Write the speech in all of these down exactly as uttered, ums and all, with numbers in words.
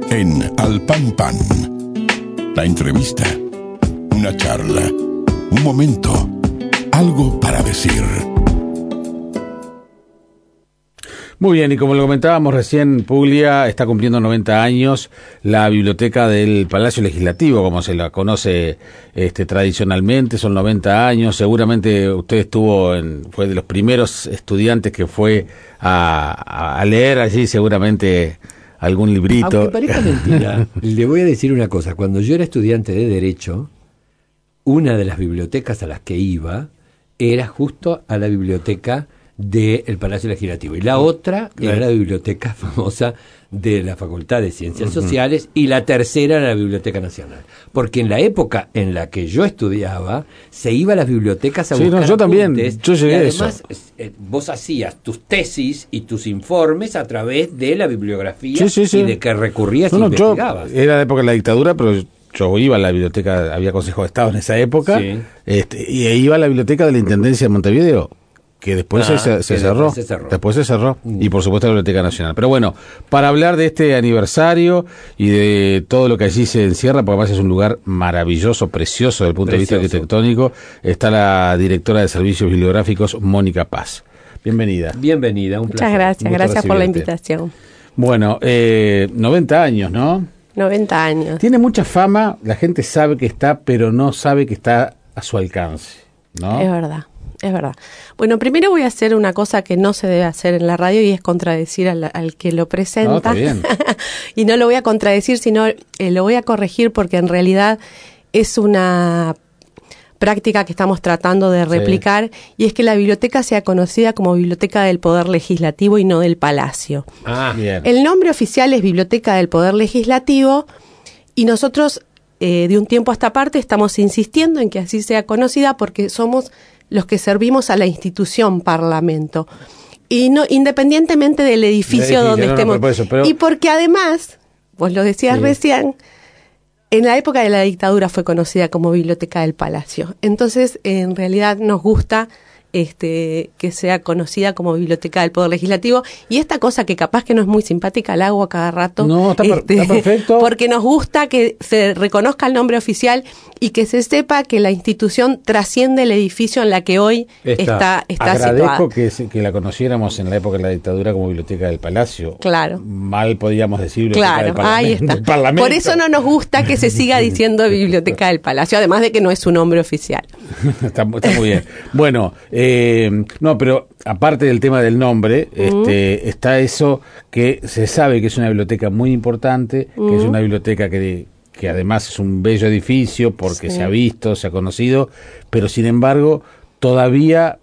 en Al Pan Pan. La entrevista, una charla, un momento, algo para decir. Muy bien, y como lo comentábamos recién, Puglia está cumpliendo noventa años, la biblioteca del Palacio Legislativo, como se la conoce este, tradicionalmente, son noventa años, seguramente usted estuvo en, fue de los primeros estudiantes que fue a, a leer allí, seguramente algún librito. Aunque parezca mentira, le voy a decir una cosa, cuando yo era estudiante de Derecho, una de las bibliotecas a las que iba era justo a la biblioteca del Palacio Legislativo, y la otra era la biblioteca famosa de la Facultad de Ciencias uh-huh. Sociales, y la tercera era la Biblioteca Nacional, porque en la época en la que yo estudiaba se iba a las bibliotecas a sí, buscar no, yo también, yo llegué y además a eso. Eh, vos hacías tus tesis y tus informes a través de la bibliografía sí, sí, sí. y de que recurrías no, y no, investigabas. Yo, era la época de la dictadura, pero yo iba a la biblioteca, había Consejo de Estado en esa época, sí. este, y iba a la biblioteca de la Intendencia de Montevideo, que después ah, se, se, que cerró. después se cerró. Después se cerró. Mm. Y por supuesto la Biblioteca Nacional. Pero bueno, para hablar de este aniversario y de todo lo que allí se encierra, porque además es un lugar maravilloso, precioso desde el punto precioso. de vista arquitectónico, está la directora de Servicios Bibliográficos, Mónica Paz. Bienvenida. Bienvenida, un placer. Muchas gracias, gracias por la invitación. Bueno, eh, noventa años, ¿no? noventa años. Tiene mucha fama, la gente sabe que está, pero no sabe que está a su alcance, ¿no? Es verdad. Es verdad. Bueno, primero voy a hacer una cosa que no se debe hacer en la radio y es contradecir al, al que lo presenta. No, está bien. Y no lo voy a contradecir, sino eh, lo voy a corregir porque en realidad es una práctica que estamos tratando de replicar sí. y es que la biblioteca sea conocida como Biblioteca del Poder Legislativo y no del Palacio. Ah, bien. El nombre oficial es Biblioteca del Poder Legislativo y nosotros eh, de un tiempo a esta parte estamos insistiendo en que así sea conocida porque somos los que servimos a la institución Parlamento, y no independientemente del edificio, edificio donde no, estemos. No, por eso, pero... Y porque además, vos lo decías sí. recién, en la época de la dictadura fue conocida como Biblioteca del Palacio. Entonces, en realidad nos gusta este que sea conocida como Biblioteca del Poder Legislativo, y esta cosa que capaz que no es muy simpática la hago a cada rato. No, está, este, está perfecto. Porque nos gusta que se reconozca el nombre oficial y que se sepa que la institución trasciende el edificio en la que hoy está, está, está Agradezco situada. que, que la conociéramos en la época de la dictadura como Biblioteca del Palacio. Claro. Mal podíamos decir Biblioteca claro, del, Parlamento, ahí está. del Parlamento. Por eso no nos gusta que se siga diciendo Biblioteca del Palacio, además de que no es su nombre oficial. está, está muy bien. Bueno, eh, no, pero aparte del tema del nombre, uh-huh. este, está eso que se sabe que es una biblioteca muy importante, uh-huh. que es una biblioteca que, que además es un bello edificio porque sí. se ha visto, se ha conocido, pero sin embargo todavía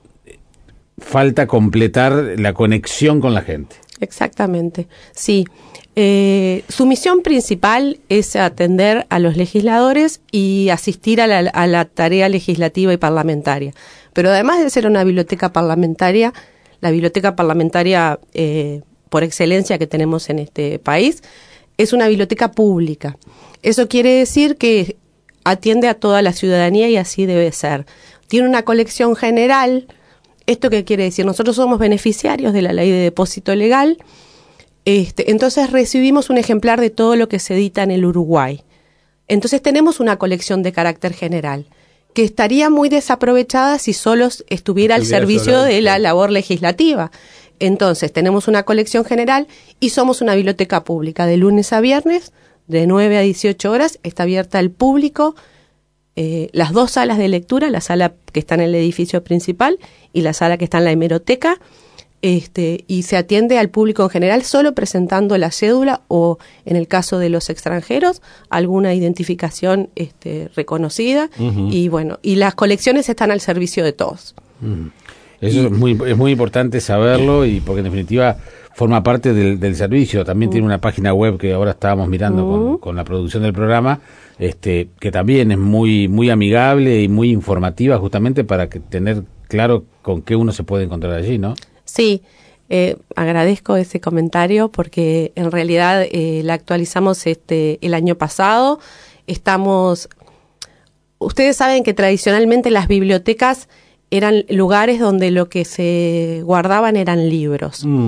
falta completar la conexión con la gente. Exactamente, sí. Eh, su misión principal es atender a los legisladores y asistir a la, a la tarea legislativa y parlamentaria. Pero además de ser una biblioteca parlamentaria, la biblioteca parlamentaria eh, por excelencia que tenemos en este país, es una biblioteca pública. Eso quiere decir que atiende a toda la ciudadanía y así debe ser. Tiene una colección general. ¿Esto qué quiere decir? Nosotros somos beneficiarios de la ley de depósito legal. Este, entonces recibimos un ejemplar de todo lo que se edita en el Uruguay. Entonces tenemos una colección de carácter general que estaría muy desaprovechada si solo estuviera al servicio de la labor legislativa. Entonces tenemos una colección general y somos una biblioteca pública de lunes a viernes, de nueve a dieciocho horas, está abierta al público, eh, las dos salas de lectura, la sala que está en el edificio principal y la sala que está en la hemeroteca, Este, y se atiende al público en general solo presentando la cédula o, en el caso de los extranjeros, alguna identificación este, reconocida. Uh-huh. Y bueno, y las colecciones están al servicio de todos. Uh-huh. Eso y, es muy es muy importante saberlo, y porque en definitiva forma parte del, del servicio. También uh-huh. tiene una página web que ahora estábamos mirando uh-huh. con, con la producción del programa, este, que también es muy muy amigable y muy informativa, justamente para que tener claro con qué uno se puede encontrar allí, ¿no? Sí, eh, agradezco ese comentario porque en realidad eh, la actualizamos este el año pasado. Estamos, ustedes saben que tradicionalmente las bibliotecas eran lugares donde lo que se guardaban eran libros. Mm.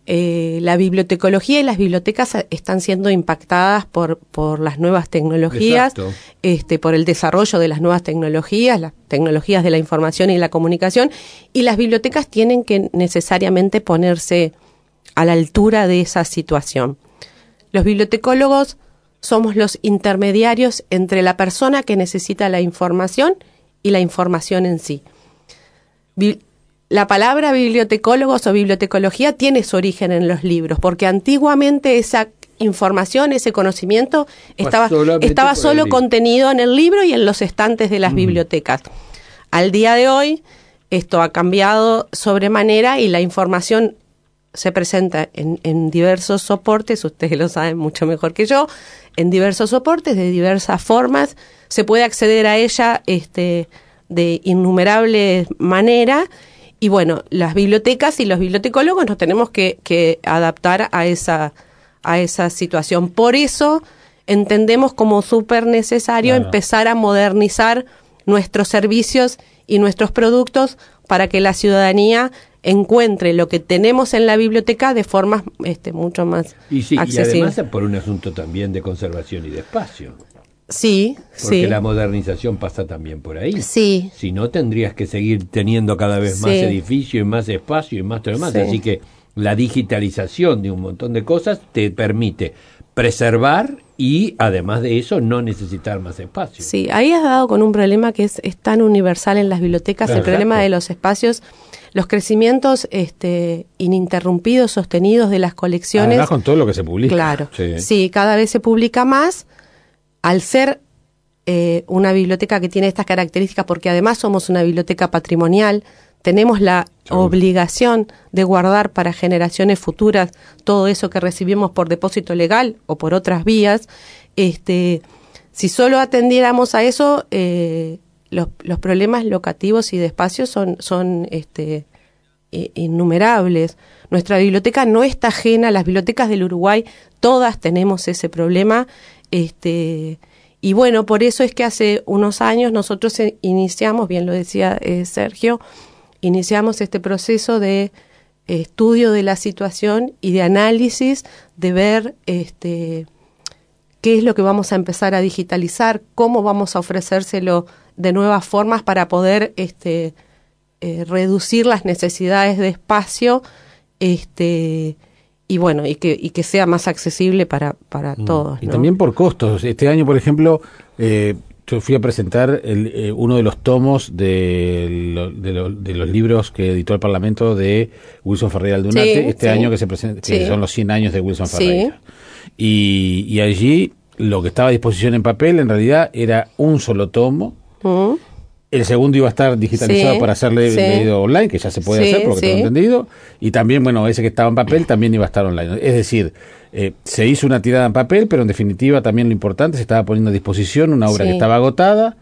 eh, la bibliotecología y las bibliotecas están siendo impactadas por, por las nuevas tecnologías, este, por el desarrollo de las nuevas tecnologías, las tecnologías de la información y la comunicación, y las bibliotecas tienen que necesariamente ponerse a la altura de esa situación. Los bibliotecólogos somos los intermediarios entre la persona que necesita la información y la información en sí. Bi- La palabra bibliotecólogos o bibliotecología tiene su origen en los libros, porque antiguamente esa información, ese conocimiento estaba, estaba solo contenido en el libro y en los estantes de las uh-huh. bibliotecas. Al día de hoy, esto ha cambiado sobremanera y la información se presenta en, en diversos soportes, ustedes lo saben mucho mejor que yo, en diversos soportes, de diversas formas, se puede acceder a ella este, de innumerables maneras. Y bueno, las bibliotecas y los bibliotecólogos nos tenemos que, que adaptar a esa, a esa situación. Por eso entendemos como súper necesario claro. empezar a modernizar nuestros servicios y nuestros productos para que la ciudadanía encuentre lo que tenemos en la biblioteca de formas este, mucho más y sí, accesibles. Y además por un asunto también de conservación y de espacio. Sí, Porque sí. la modernización pasa también por ahí. Sí. Si no, tendrías que seguir teniendo cada vez más sí. edificio y más espacio y más todo lo demás. Sí. Así que la digitalización de un montón de cosas te permite preservar y, además de eso, no necesitar más espacio. Sí, ahí has dado con un problema que es, es tan universal en las bibliotecas, claro, el problema exacto. de los espacios, los crecimientos este, ininterrumpidos, sostenidos de las colecciones. Además con todo lo que se publica. Claro, sí, sí cada vez se publica más. Al ser eh, una biblioteca que tiene estas características, porque además somos una biblioteca patrimonial, tenemos la Seguro. obligación de guardar para generaciones futuras todo eso que recibimos por depósito legal o por otras vías. Este, si solo atendiéramos a eso, eh, los, los problemas locativos y de espacio son, son este, innumerables. Nuestra biblioteca no está ajena, las bibliotecas del Uruguay, todas tenemos ese problema. Este, y bueno, por eso es que hace unos años nosotros iniciamos, bien lo decía eh, Sergio, iniciamos este proceso de eh, estudio de la situación y de análisis, de ver este, qué es lo que vamos a empezar a digitalizar, cómo vamos a ofrecérselo de nuevas formas para poder este, eh, reducir las necesidades de espacio, este y bueno, y que y que sea más accesible para, para mm. todos, ¿no? Y también por costos. Este año, por ejemplo, eh, yo fui a presentar el, eh, uno de los tomos de, lo, de, lo, de los libros que editó el Parlamento de Wilson Ferreira Aldunate, sí, este sí. año que se presenta, que sí. son los cien años de Wilson Ferreira. Sí. Y, y allí lo que estaba a disposición en papel en realidad era un solo tomo. Mm. El segundo iba a estar digitalizado sí, para hacerle sí. leído online, que ya se puede sí, hacer, por lo que sí. tengo entendido. Y también, bueno, ese que estaba en papel también iba a estar online. Es decir, eh, se hizo una tirada en papel, pero en definitiva también lo importante, se estaba poniendo a disposición una obra sí. que estaba agotada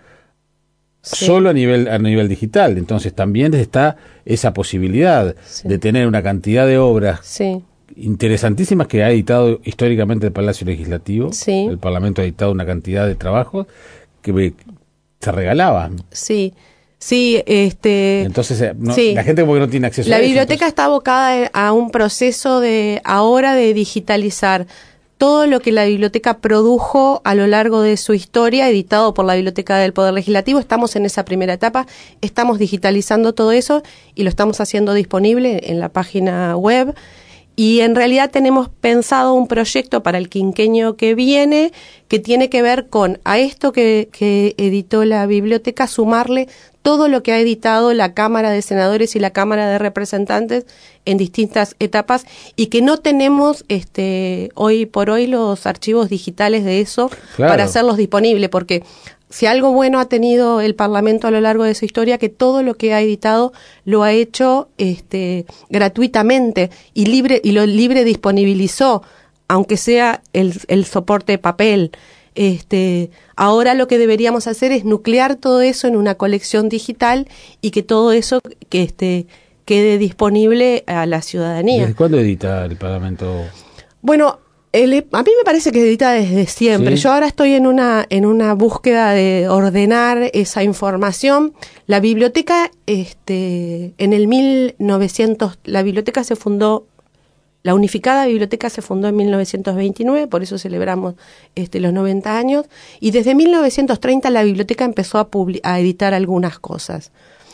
sí. solo a nivel a nivel digital. Entonces también está esa posibilidad sí. de tener una cantidad de obras sí. interesantísimas que ha editado históricamente el Palacio Legislativo. Sí. El Parlamento ha editado una cantidad de trabajos que se regalaban. Sí, sí, este... Entonces, no, sí. la gente como que no tiene acceso la a eso. La biblioteca entonces... está abocada a un proceso de ahora de digitalizar todo lo que la biblioteca produjo a lo largo de su historia, editado por la Biblioteca del Poder Legislativo. Estamos en esa primera etapa, estamos digitalizando todo eso y lo estamos haciendo disponible en la página web. Y en realidad tenemos pensado un proyecto para el quinquenio que viene que tiene que ver con a esto que, que editó la biblioteca, sumarle todo lo que ha editado la Cámara de Senadores y la Cámara de Representantes en distintas etapas y que no tenemos este hoy por hoy los archivos digitales de eso claro. para hacerlos disponibles, porque si algo bueno ha tenido el Parlamento a lo largo de su historia, que todo lo que ha editado lo ha hecho este, gratuitamente y libre y lo libre disponibilizó, aunque sea el, el soporte de papel. Este, ahora lo que deberíamos hacer es nuclear todo eso en una colección digital y que todo eso que este, quede disponible a la ciudadanía. ¿Desde cuándo edita el Parlamento? Bueno, El, a mí me parece que edita desde siempre. ¿Sí? Yo ahora estoy en una en una búsqueda de ordenar esa información. La biblioteca, este, en el mil novecientos, la biblioteca se fundó La unificada biblioteca se fundó en mil novecientos veintinueve, por eso celebramos este, los noventa años, y desde mil novecientos treinta la biblioteca empezó a, publi- a editar algunas cosas.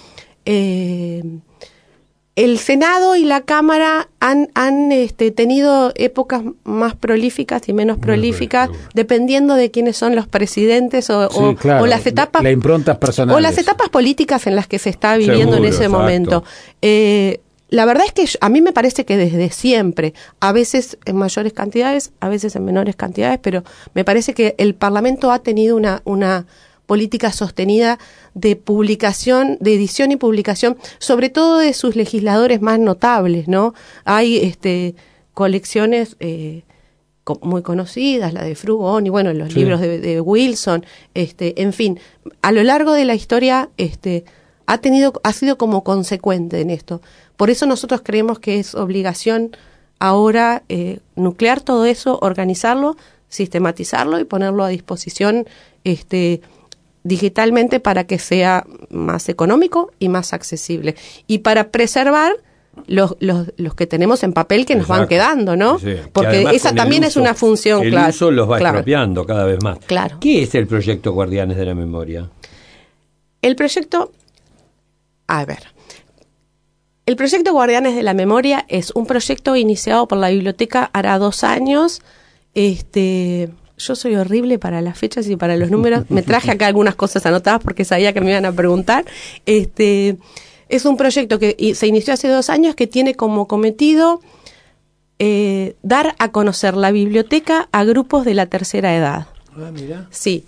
Eh, el Senado y la Cámara han, han este, tenido épocas más prolíficas y menos prolíficas, dependiendo de quiénes son los presidentes o, Sí, o, claro, o las etapas la improntas personales. o las etapas políticas en las que se está viviendo Seguro, en ese exacto. momento. Eh, la verdad es que yo- a mí me parece que desde siempre, a veces en mayores cantidades, a veces en menores cantidades, pero me parece que el Parlamento ha tenido una, una política sostenida de publicación, de edición y publicación, sobre todo de sus legisladores más notables, ¿no? Hay este colecciones eh, co- muy conocidas, la de Frugón y bueno, los Sí. libros de, de Wilson, este, en fin, a lo largo de la historia, este, ha tenido, ha sido como consecuente en esto. Por eso nosotros creemos que es obligación ahora eh, nuclear todo eso, organizarlo, sistematizarlo y ponerlo a disposición, este, digitalmente para que sea más económico y más accesible. Y para preservar los, los, los que tenemos en papel que nos van Exacto. quedando, ¿no? Sí, sí. Que Porque además esa con el también es uso- una función, el claro. uso los va claro. expropiando cada vez más. Claro. ¿Qué es el proyecto Guardianes de la Memoria? El proyecto, a ver, el proyecto Guardianes de la Memoria es un proyecto iniciado por la biblioteca hará dos años. Este, yo soy horrible para las fechas y para los números. Me traje acá algunas cosas anotadas porque sabía que me iban a preguntar. Este, es un proyecto que i- se inició hace dos años que tiene como cometido eh, dar a conocer la biblioteca a grupos de la tercera edad. Ah, mira. Sí.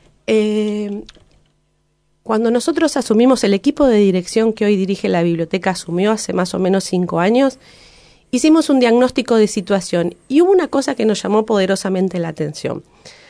Eh, cuando nosotros asumimos el equipo de dirección que hoy dirige la biblioteca, asumió hace más o menos cinco años, hicimos un diagnóstico de situación y hubo una cosa que nos llamó poderosamente la atención.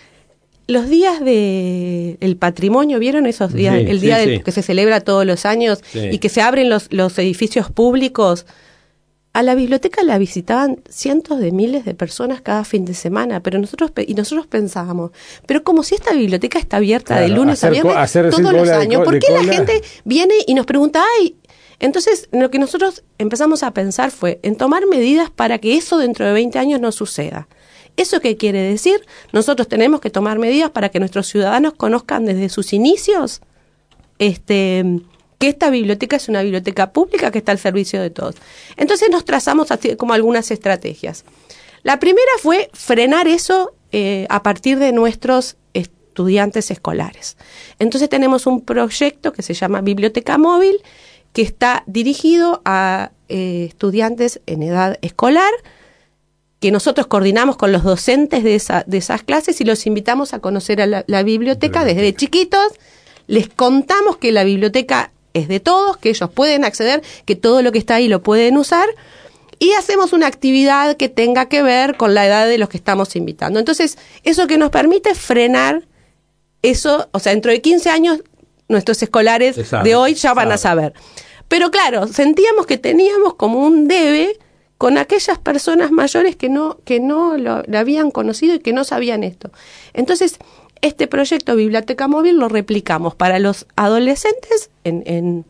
Los días de el patrimonio, ¿vieron esos días? Sí, el día sí, del- sí. que se celebra todos los años Sí. y que se abren los, los edificios públicos. A la biblioteca la visitaban cientos de miles de personas cada fin de semana, pero nosotros pe- y nosotros pensábamos, pero como si esta biblioteca está abierta Claro, de lunes a hacer co- viernes hacer todos así los cola de años, co- ¿por de qué la cola? gente viene y nos pregunta, ay? Entonces, lo que nosotros empezamos a pensar fue en tomar medidas para que eso dentro de veinte años no suceda. ¿Eso qué quiere decir? Nosotros tenemos que tomar medidas para que nuestros ciudadanos conozcan desde sus inicios este, que esta biblioteca es una biblioteca pública que está al servicio de todos. Entonces nos trazamos así como algunas estrategias. La primera fue frenar eso eh, a partir de nuestros estudiantes escolares. Entonces tenemos un proyecto que se llama Biblioteca Móvil, que está dirigido a eh, estudiantes en edad escolar, que nosotros coordinamos con los docentes de, esa, de esas clases y los invitamos a conocer a la, la biblioteca desde chiquitos. Les contamos que la biblioteca es de todos, que ellos pueden acceder, que todo lo que está ahí lo pueden usar, y hacemos una actividad que tenga que ver con la edad de los que estamos invitando. Entonces, eso que nos permite frenar eso, o sea, dentro de quince años, nuestros escolares Se sabe, de hoy ya van sabe. a saber. Pero claro, sentíamos que teníamos como un debe con aquellas personas mayores que no, que no lo, lo habían conocido y que no sabían esto. Entonces, este proyecto Biblioteca Móvil lo replicamos para los adolescentes en, en,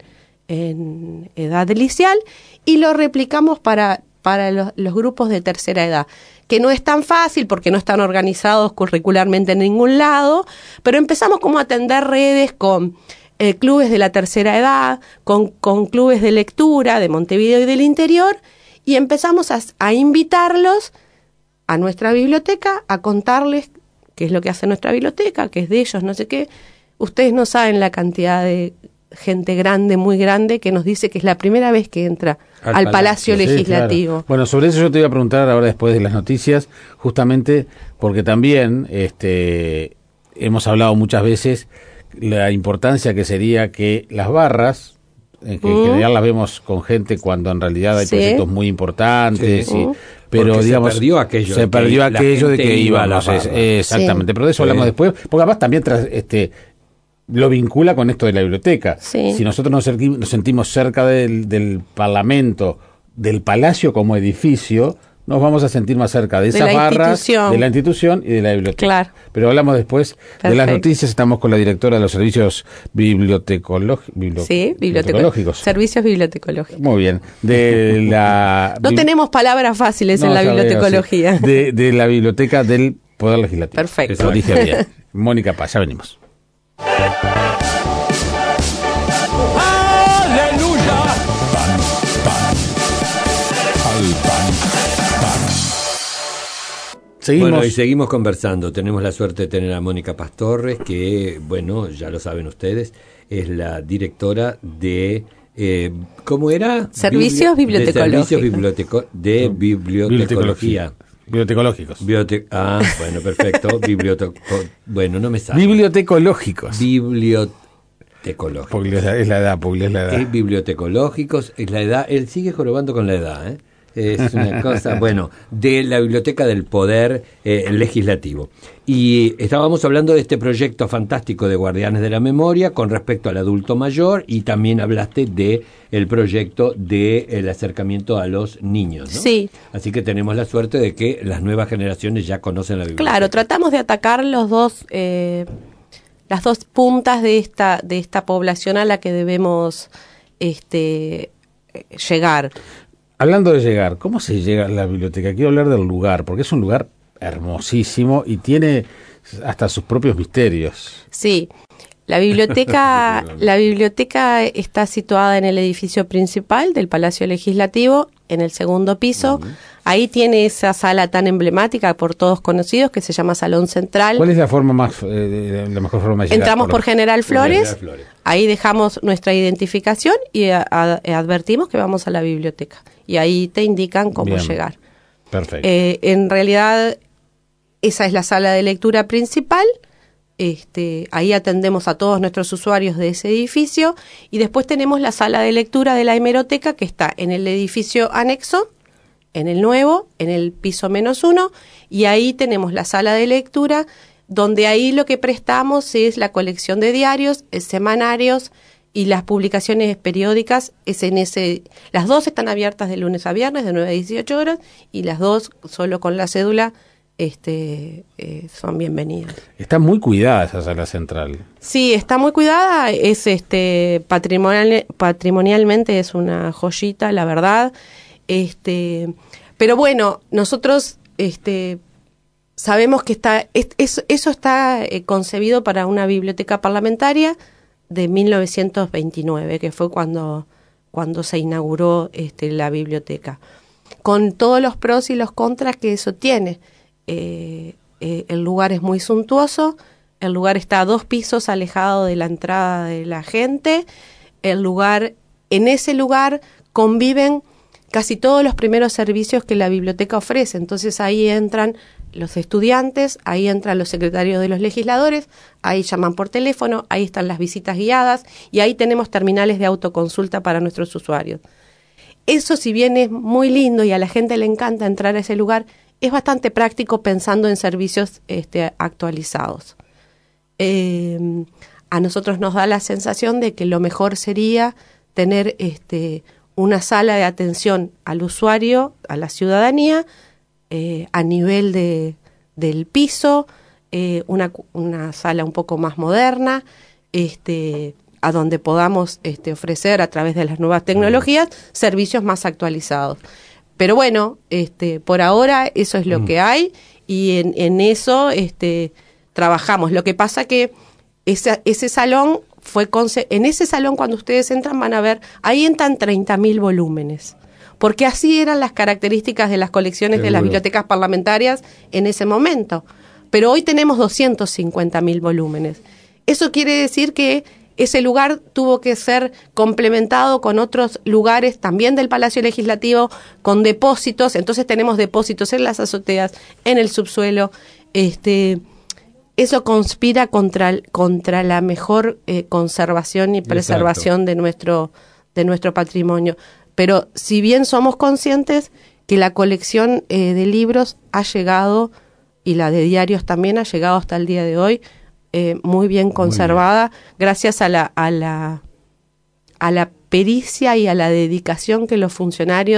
en edad liceal y lo replicamos para, para los, los grupos de tercera edad, que no es tan fácil porque no están organizados curricularmente en ningún lado, pero empezamos como a tender redes con eh, clubes de la tercera edad, con, con clubes de lectura de Montevideo y del interior, y empezamos a, a invitarlos a nuestra biblioteca, a contarles qué es lo que hace nuestra biblioteca, qué es de ellos, no sé qué. Ustedes no saben la cantidad de gente grande, muy grande, que nos dice que es la primera vez que entra al, Al Palacio, Palacio, Sí, Legislativo. claro. Bueno, sobre eso yo te iba a preguntar ahora después de las noticias, justamente porque también este, hemos hablado muchas veces la importancia que sería que las barras, eh, que en Mm. general las vemos con gente cuando en realidad hay Sí. proyectos muy importantes, Sí. y- Mm. pero Porque se digamos perdió aquello se de que perdió la aquello de gente que iba a la íbamos, es- barra. exactamente, Sí. pero de eso Sí. hablamos después, porque además también tras, este lo vincula con esto de la biblioteca. Sí. Si nosotros nos, cerqui- nos sentimos cerca del, del Parlamento, del Palacio como edificio, nos vamos a sentir más cerca de De esas la barras, institución. de la institución y de la biblioteca. Claro. Pero hablamos después de las Perfecto. noticias. Estamos con la directora de los servicios bibliotecológicos. Sí, biblioteco- bibliotecológicos. Servicios bibliotecológicos. Muy bien. De la No bib- tenemos palabras fáciles No, en la ya veo, bibliotecología. sí. De, de la biblioteca del Poder Legislativo. Perfecto. Lo dije bien. Mónica Paz, ya venimos. Al pan, pan. Seguimos. Bueno, y seguimos conversando. Tenemos la suerte de tener a Mónica Paz Torres, que, bueno, ya lo saben ustedes, es la directora de... Eh, ¿Cómo era? Servicios Bibli- de bibliotecológicos. Servicios biblioteco- de bibliotecología. Bibliotecológicos. Biote- ah, bueno, perfecto. Biblioteco- bueno, no me sale. Bibliotecológicos. Bibliotecológicos. Porque es la, es la edad, porque es la edad. Es bibliotecológicos, es la edad, él sigue jorobando con la edad, ¿eh? Es una cosa, bueno, de la Biblioteca del Poder eh, Legislativo. Y estábamos hablando de este proyecto fantástico de Guardianes de la Memoria con respecto al adulto mayor, y también hablaste de el proyecto de el acercamiento a los niños, ¿no? Sí. Así que tenemos la suerte de que las nuevas generaciones ya conocen la biblioteca. Claro, tratamos de atacar los dos, eh, las dos puntas de esta, de esta población a la que debemos este, eh, llegar. Hablando de llegar, ¿cómo se llega a la biblioteca? Quiero hablar del lugar, porque es un lugar hermosísimo y tiene hasta sus propios misterios. Sí, la biblioteca, la biblioteca está situada en el edificio principal del Palacio Legislativo, en el segundo piso. Ahí tiene esa sala tan emblemática por todos conocidos que se llama Salón Central. ¿Cuál es la forma más, eh, la mejor forma de llegar? Entramos por General Flores, General Flores. ahí dejamos nuestra identificación y a- a- advertimos que vamos a la biblioteca. Y ahí te indican cómo Bien. llegar. Perfecto. Eh, en realidad, esa es la sala de lectura principal. Este, ahí atendemos a todos nuestros usuarios de ese edificio. Y después tenemos la sala de lectura de la hemeroteca, que está en el edificio anexo, en el nuevo, en el piso menos uno. Y ahí tenemos la sala de lectura, donde ahí lo que prestamos es la colección de diarios, eh, semanarios y las publicaciones periódicas. Es en ese, las dos están abiertas de lunes a viernes de nueve a dieciocho horas, y las dos solo con la cédula este, eh, son bienvenidas. Está muy cuidada esa sala central. Sí, está muy cuidada, es este patrimonial, patrimonialmente es una joyita, la verdad. Este, pero bueno, nosotros este sabemos que está es, es- eso está eh, concebido para una biblioteca parlamentaria de mil novecientos veintinueve, que fue cuando cuando se inauguró este la biblioteca, con todos los pros y los contras que eso tiene. Eh, eh, el lugar es muy suntuoso, el lugar está a dos pisos alejado de la entrada de la gente, el lugar, en ese lugar conviven casi todos los primeros servicios que la biblioteca ofrece. Entonces ahí entran los estudiantes, ahí entran los secretarios de los legisladores, ahí llaman por teléfono, ahí están las visitas guiadas y ahí tenemos terminales de autoconsulta para nuestros usuarios. Eso, si bien es muy lindo y a la gente le encanta entrar a ese lugar, es bastante práctico pensando en servicios este, actualizados. Eh, a nosotros nos da la sensación de que lo mejor sería tener este, una sala de atención al usuario, a la ciudadanía, eh, a nivel de, del piso, eh, una, una sala un poco más moderna, este, a donde podamos este, ofrecer a través de las nuevas tecnologías servicios más actualizados. Pero bueno, este, por ahora eso es lo que hay y en, en eso este, trabajamos. Lo que pasa que ese, ese salón fue conce- en ese salón cuando ustedes entran van a ver, ahí entran treinta mil volúmenes, porque así eran las características de las colecciones Seguro. de las bibliotecas parlamentarias en ese momento. Pero hoy tenemos doscientos cincuenta mil volúmenes. Eso quiere decir que ese lugar tuvo que ser complementado con otros lugares también del Palacio Legislativo, con depósitos. Entonces tenemos depósitos en las azoteas, en el subsuelo. Este, eso conspira contra, contra la mejor eh, conservación y preservación de nuestro, de nuestro patrimonio. Pero si bien somos conscientes que la colección eh, de libros ha llegado, y la de diarios también ha llegado hasta el día de hoy, Eh, muy bien conservada, gracias a la, a la a la pericia y a la dedicación que los funcionarios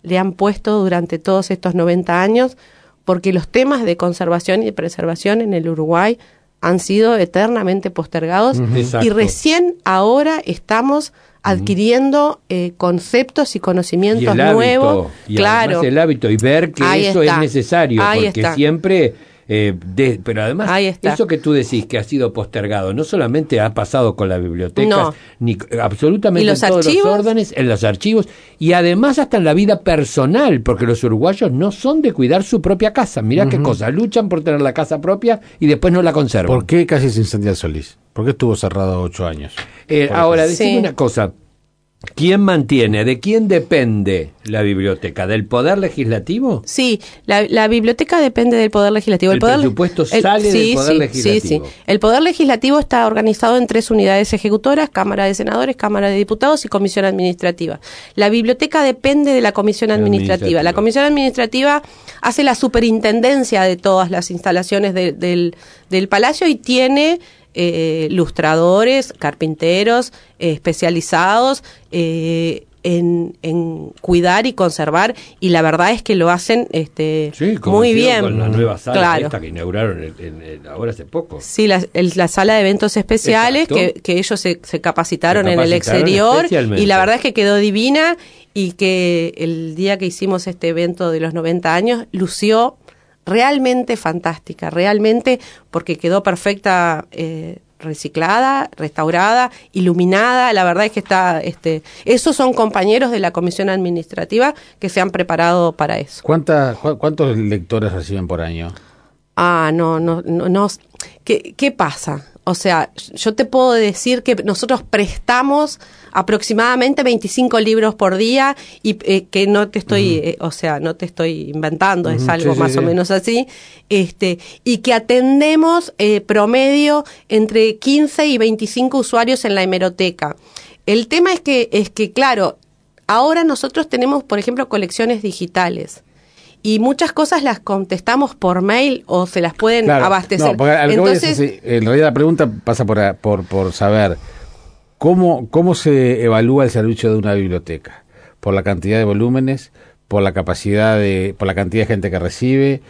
le han puesto durante todos estos noventa años, porque los temas de conservación y de preservación en el Uruguay han sido eternamente postergados. Uh-huh. Y recién ahora estamos adquiriendo eh, conceptos y conocimientos y el nuevos. Hábito, y claro. el hábito y ver que Ahí eso está. es necesario, Ahí porque está. siempre... Eh, de, pero además, eso que tú decís que ha sido postergado, no solamente ha pasado con las bibliotecas, no. ni absolutamente los en todos archivos? los órdenes, en los archivos, y además hasta en la vida personal, porque los uruguayos no son de cuidar su propia casa. Mirá uh-huh. qué cosa, luchan por tener la casa propia y después no la conservan. ¿Por qué casi se incendia el Solís? ¿Por qué estuvo cerrado ocho años? Eh, ahora, decime sí. una cosa. ¿Quién mantiene? ¿De quién depende la biblioteca? ¿Del Poder Legislativo? Sí, la, la biblioteca depende del Poder Legislativo. El, el poder, presupuesto sale el, sí, del Poder sí, Legislativo. Sí, sí. El Poder Legislativo está organizado en tres unidades ejecutoras: Cámara de Senadores, Cámara de Diputados y Comisión Administrativa. La biblioteca depende de la Comisión Administrativa. administrativa. La Comisión Administrativa hace la superintendencia de todas las instalaciones de, del, del Palacio y tiene... Eh, lustradores, carpinteros eh, especializados eh, en, en cuidar y conservar, y la verdad es que lo hacen este sí, muy bien. Con la nueva sala claro. esta que inauguraron en, en, en, ahora hace poco. Sí, la, el, la sala de eventos especiales que, que ellos se, se, capacitaron se capacitaron en el exterior, y la verdad es que quedó divina, y que el día que hicimos este evento de los noventa años lució realmente fantástica, realmente, porque quedó perfecta, eh, reciclada, restaurada, iluminada. La verdad es que está, este, esos son compañeros de la Comisión Administrativa que se han preparado para eso. ¿Cuántas, cu- ¿Cuántos lectores reciben por año? Ah, no, no, no, no. ¿Qué, qué pasa? O sea, yo te puedo decir que nosotros prestamos aproximadamente veinticinco libros por día, y eh, que no te estoy, uh-huh. eh, o sea, no te estoy inventando, uh-huh. es algo sí, más sí, o sí. menos así, este, y que atendemos eh, promedio entre quince y veinticinco usuarios en la hemeroteca. El tema es que, es que, claro, ahora nosotros tenemos, por ejemplo, colecciones digitales. Y muchas cosas las contestamos por mail o se las pueden claro, abastecer. No, porque a lo Entonces, que voy a decir, en realidad la pregunta pasa por, por, por saber cómo, cómo se evalúa el servicio de una biblioteca. Por la cantidad de volúmenes, por la capacidad de, por la cantidad de gente que recibe,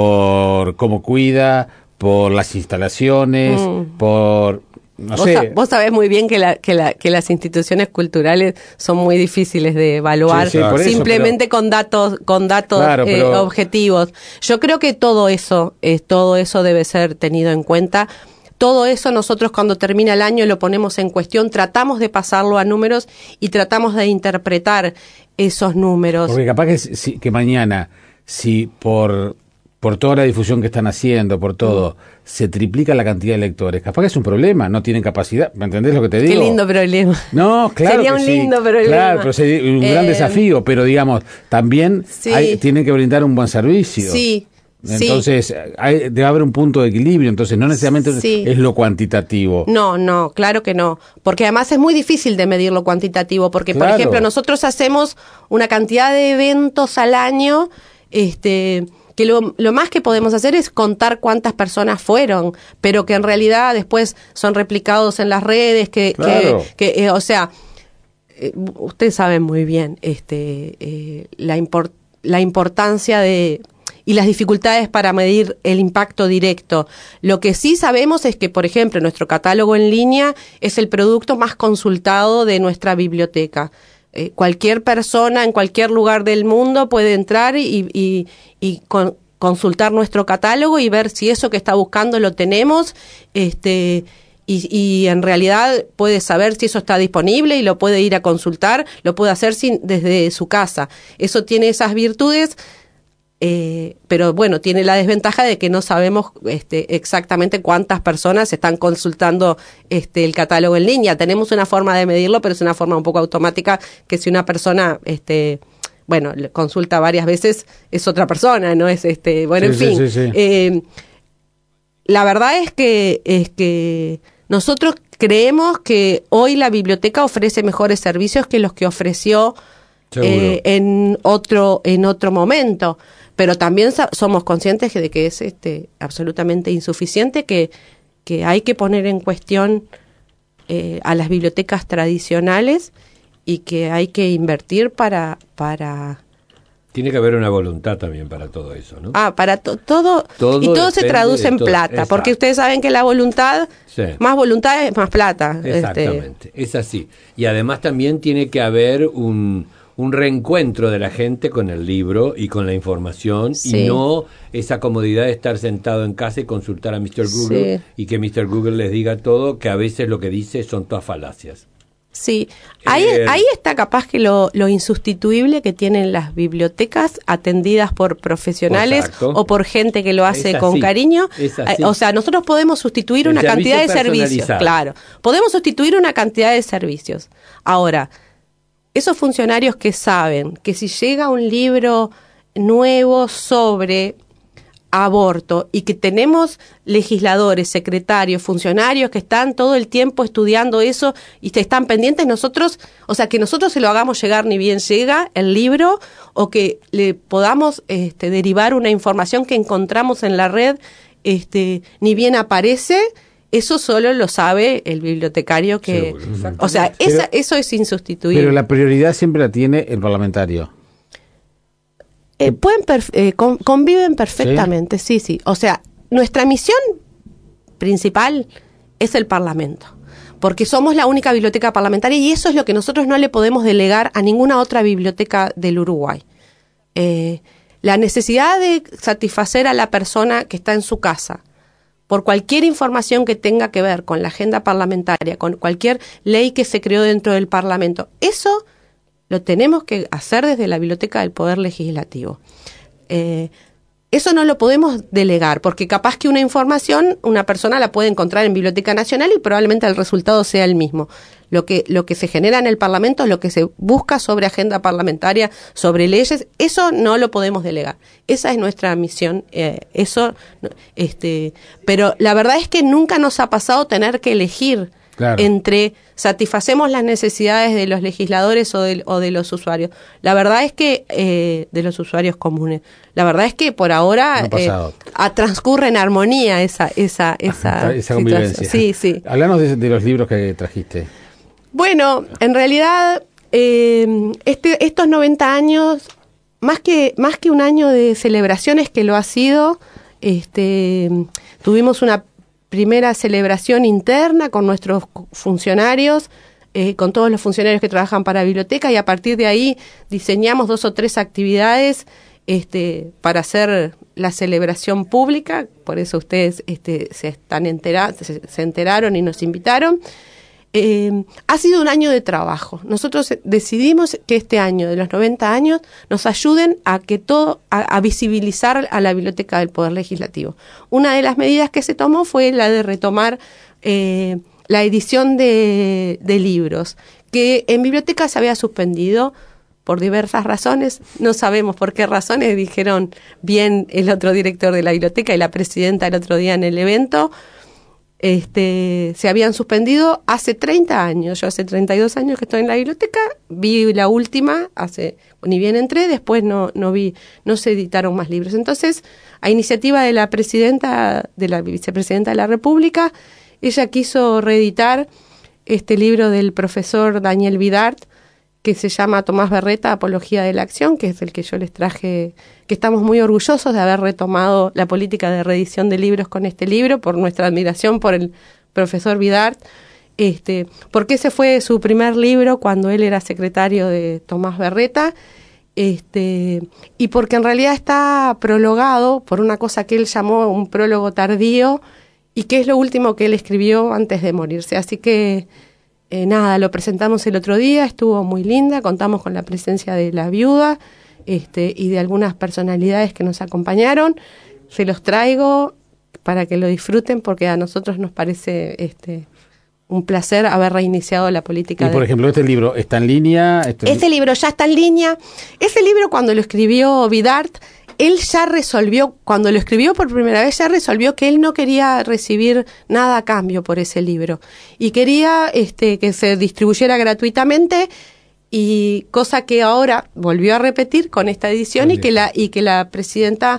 por cómo cuida, por las instalaciones, mm. por... No vos, sé. sa- vos sabés muy bien que, la, que, la, que las instituciones culturales son muy difíciles de evaluar, sí, sí, por simplemente eso, pero... con datos, con datos claro, eh, pero... objetivos. Yo creo que todo eso, eh, todo eso debe ser tenido en cuenta. Todo eso nosotros cuando termina el año lo ponemos en cuestión, tratamos de pasarlo a números y tratamos de interpretar esos números. Porque capaz que, si, que mañana, si por... por toda la difusión que están haciendo, por todo, mm. se triplica la cantidad de lectores. Capaz que es un problema, no tienen capacidad. ¿Me entendés lo que te digo? Qué lindo problema. No, claro Sería que un sí. lindo problema. Claro, pero sería un eh, gran desafío, pero digamos, también sí. hay, tienen que brindar un buen servicio. Sí. Entonces, sí. hay, debe haber un punto de equilibrio, entonces no necesariamente sí. es lo cuantitativo. No, no, claro que no, porque además es muy difícil de medir lo cuantitativo, porque claro. por ejemplo nosotros hacemos una cantidad de eventos al año, este... que lo, lo más que podemos hacer es contar cuántas personas fueron, pero que en realidad después son replicados en las redes, que, claro. que, que eh, o sea, eh, ustedes saben muy bien este eh, la, import, la importancia de y las dificultades para medir el impacto directo. Lo que sí sabemos es que, por ejemplo, nuestro catálogo en línea es el producto más consultado de nuestra biblioteca. Eh, cualquier persona en cualquier lugar del mundo puede entrar y, y, y con, consultar nuestro catálogo y ver si eso que está buscando lo tenemos, este, y, y en realidad puede saber si eso está disponible y lo puede ir a consultar, lo puede hacer sin, desde su casa. Eso tiene esas virtudes. Eh, pero bueno, tiene la desventaja de que no sabemos este, exactamente cuántas personas están consultando este, el catálogo en línea. Tenemos una forma de medirlo, pero es una forma un poco automática, que si una persona, este, bueno, consulta varias veces, es otra persona, ¿no? Es este, bueno, sí, en fin. Sí, sí, sí. Eh, la verdad es que, es que nosotros creemos que hoy la biblioteca ofrece mejores servicios que los que ofreció eh, en otro, en otro momento. Pero también somos conscientes de que es este absolutamente insuficiente, que, que hay que poner en cuestión eh, a las bibliotecas tradicionales y que hay que invertir para, para, Tiene que haber una voluntad también para todo eso, ¿no? Ah, para to- todo, Todo y todo se traduce en todo. plata, Exacto. porque ustedes saben que la voluntad, Sí. más voluntad es más plata. Exactamente, este. Es así. Y además también tiene que haber un, un reencuentro de la gente con el libro y con la información, Sí. y no esa comodidad de estar sentado en casa y consultar a míster Google, Sí. y que míster Google les diga todo, que a veces lo que dice son todas falacias. Sí, ahí, Eh, ahí está capaz que lo, lo insustituible que tienen las bibliotecas atendidas por profesionales Exacto. o por gente que lo hace Es con así, cariño. es así. Eh, O sea, nosotros podemos sustituir El una servicio cantidad de servicios. personalizado. Claro, podemos sustituir una cantidad de servicios. Ahora, esos funcionarios que saben que si llega un libro nuevo sobre aborto y que tenemos legisladores, secretarios, funcionarios que están todo el tiempo estudiando eso y te están pendientes, nosotros, o sea, que nosotros se lo hagamos llegar ni bien llega el libro, o que le podamos este, derivar una información que encontramos en la red, este, ni bien aparece, eso solo lo sabe el bibliotecario que, Seguro. o sea, Pero- esa, eso es insustituible. Pero la prioridad siempre la tiene el parlamentario. Eh, pueden perf- eh, con- conviven perfectamente, ¿Sí? sí, sí. O sea, nuestra misión principal es el Parlamento, porque somos la única biblioteca parlamentaria y eso es lo que nosotros no le podemos delegar a ninguna otra biblioteca del Uruguay. Eh, la necesidad de satisfacer a la persona que está en su casa por cualquier información que tenga que ver con la agenda parlamentaria, con cualquier ley que se creó dentro del Parlamento, eso lo tenemos que hacer desde la Biblioteca del Poder Legislativo. Eh, eso no lo podemos delegar, porque capaz que una información una persona la puede encontrar en Biblioteca Nacional y probablemente el resultado sea el mismo. Lo que, lo que se genera en el Parlamento, lo que se busca sobre agenda parlamentaria, sobre leyes, eso no lo podemos delegar. Esa es nuestra misión. Eh, eso, este, pero la verdad es que nunca nos ha pasado tener que elegir Claro. entre satisfacemos las necesidades de los legisladores o de, o de los usuarios. La verdad es que, eh, de los usuarios comunes, la verdad es que por ahora No ha pasado. eh, a- transcurre en armonía esa esa esa, Esa convivencia. situación. Sí, sí. Háblanos de, de los libros que trajiste. Bueno, en realidad, eh, este, estos noventa años, más que, más que un año de celebraciones que lo ha sido, este, tuvimos una primera celebración interna con nuestros funcionarios, eh, con todos los funcionarios que trabajan para la biblioteca, y a partir de ahí diseñamos dos o tres actividades este, para hacer la celebración pública. Por eso ustedes este, se, están entera- se, se enteraron y nos invitaron. Eh, ha sido un año de trabajo. Nosotros decidimos que este año de los noventa años nos ayuden a que todo, a, a visibilizar a la Biblioteca del Poder Legislativo. Una de las medidas que se tomó fue la de retomar eh, la edición de, de libros, que en biblioteca se había suspendido por diversas razones. No sabemos por qué razones, dijeron bien el otro director de la biblioteca y la presidenta el otro día en el evento. Este, se habían suspendido hace treinta años. Yo hace treinta y dos años que estoy en la biblioteca, vi la última, hace ni bien entré, después no, no vi, no se editaron más libros. Entonces, a iniciativa de la presidenta, de la vicepresidenta de la República, ella quiso reeditar este libro del profesor Daniel Vidart, que se llama Tomás Berreta, Apología de la Acción, que es el que yo les traje, que estamos muy orgullosos de haber retomado la política de reedición de libros con este libro, por nuestra admiración por el profesor Vidart, este, porque ese fue su primer libro cuando él era secretario de Tomás Berreta, este, y porque en realidad está prologado por una cosa que él llamó un prólogo tardío, y que es lo último que él escribió antes de morirse. Así que Eh, nada, lo presentamos el otro día, estuvo muy linda, contamos con la presencia de la viuda este, y de algunas personalidades que nos acompañaron. Se los traigo para que lo disfruten, porque a nosotros nos parece este, un placer haber reiniciado la política. Y por de... ejemplo, este libro está en línea. Este... Ese libro ya está en línea. Ese libro, cuando lo escribió Vidart, él ya resolvió, cuando lo escribió por primera vez, ya resolvió que él no quería recibir nada a cambio por ese libro. Y quería este, que se distribuyera gratuitamente, y cosa que ahora volvió a repetir con esta edición, y que la, y que la presidenta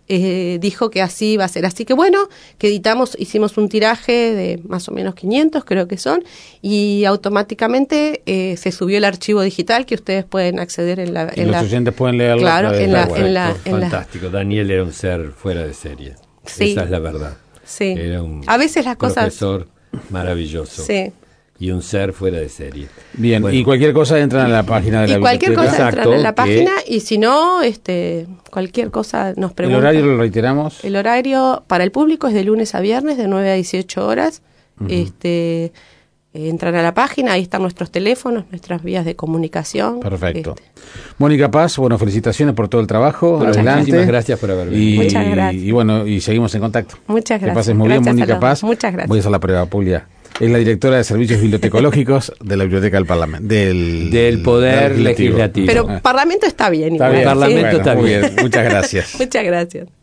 eh, dijo que así iba a ser. Así que bueno, que editamos, hicimos un tiraje de más o menos quinientos, creo que son, y automáticamente eh, se subió el archivo digital que ustedes pueden acceder en la... Y en los la, oyentes pueden leerlo. Claro, en la, en la, en la... Fantástico, Daniel era un ser fuera de serie. Sí. Esa es la verdad. Sí. Era un a veces las cosas... profesor maravilloso. Sí. Y un ser fuera de serie. Bien, Bueno. y cualquier cosa entran en la página de la Y cualquier biblioteca. cosa Exacto, entran en la que- página y si no, este, cualquier cosa nos El preguntan. horario lo reiteramos. El horario para el público es de lunes a viernes de nueve a dieciocho horas. Uh-huh. Este, eh, entran a la página, ahí están nuestros teléfonos, nuestras vías de comunicación. Perfecto. Este. Mónica Paz, bueno, felicitaciones por todo el trabajo. Muchas Adelante. Muchísimas gracias por haber venido. Y, Muchas gracias. Y bueno, y seguimos en contacto. Muchas gracias. Que pases muy Gracias bien, a Mónica los Paz. dos. Muchas gracias. Voy a hacer la prueba, Pulia. Es la directora de Servicios Bibliotecológicos de la Biblioteca del Parlamento. Del, Del Poder Legislativo. Pero Parlamento está bien. Está igual, bien. El Parlamento Bueno, está muy bien. Muchas gracias. Muchas gracias.